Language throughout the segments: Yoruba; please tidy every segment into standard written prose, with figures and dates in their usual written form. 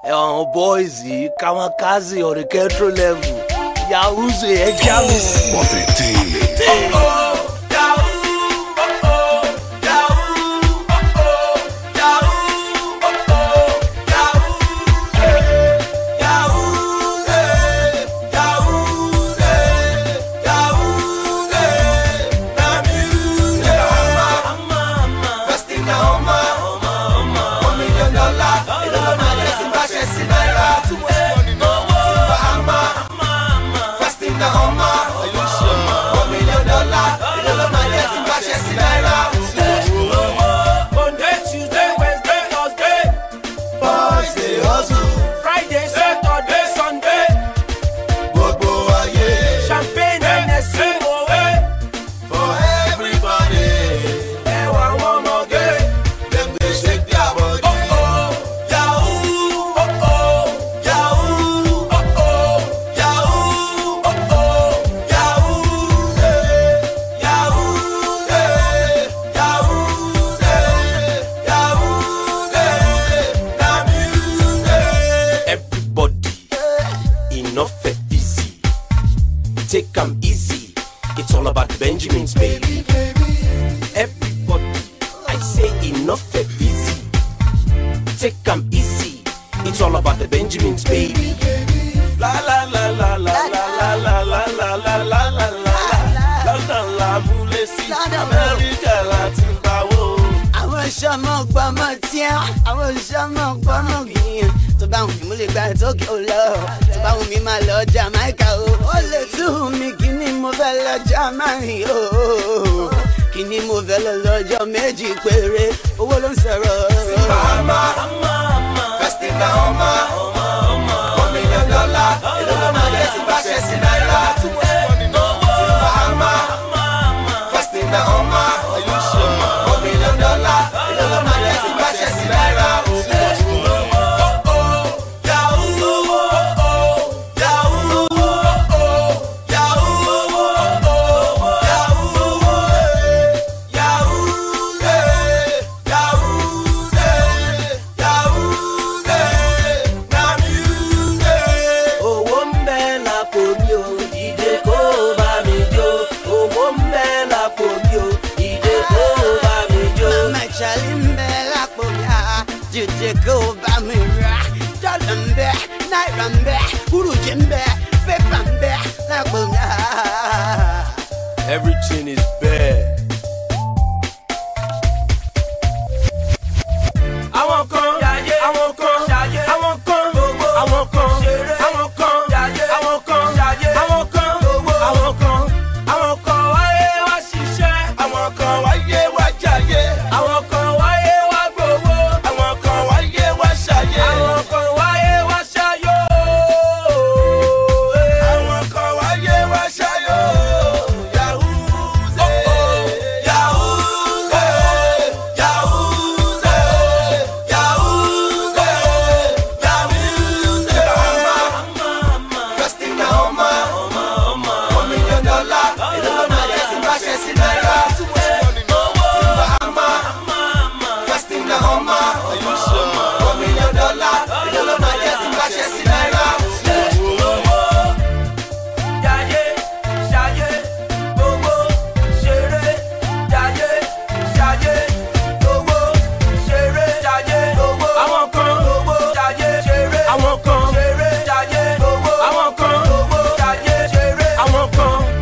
boys yìí kamikaze on the control level yahoo ẹ já mi sí. Take 'em easy, it's all about the Benjamins, baby. Everybody, I say enough and easy. Take 'em easy, it's all about the Benjamins, baby. La la la la la la la la la la la la la la la la mulesi America Latin bawo. Àwọn ṣọmọ gbọmọ tíá, àwọn ṣọmọ gbọmọ gbìyàn. Tó bá wùn mí mo lè gba Tókè ó lọ, tó bá wùn mí máa lọ Jamaica o. Ó lè tú mi kí ni mo fẹ́ lọ Jamaica o. Kí ni mo fẹ́ lọ lọ́jọ́ méjì péré, owó ló ń sọ̀rọ̀. Bahama, first in Bahama, $1 million, èló ló máa yẹ sí bá ṣe sí náírà. Bahama, first in Bahama, $1 million, èló ló máa yẹ sí bá ṣe sí náírà. Go by me, Dollar, Naira, Urujimbe, Pepambe, everything is bad. I won't come, I won't come, I won't come, I won't come, I won't come, I won't come, I won't come, I won't come, I won't come, why she share? I won't come, why I won't come.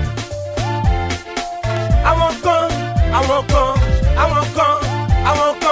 I won't come, I won't come, I won't come.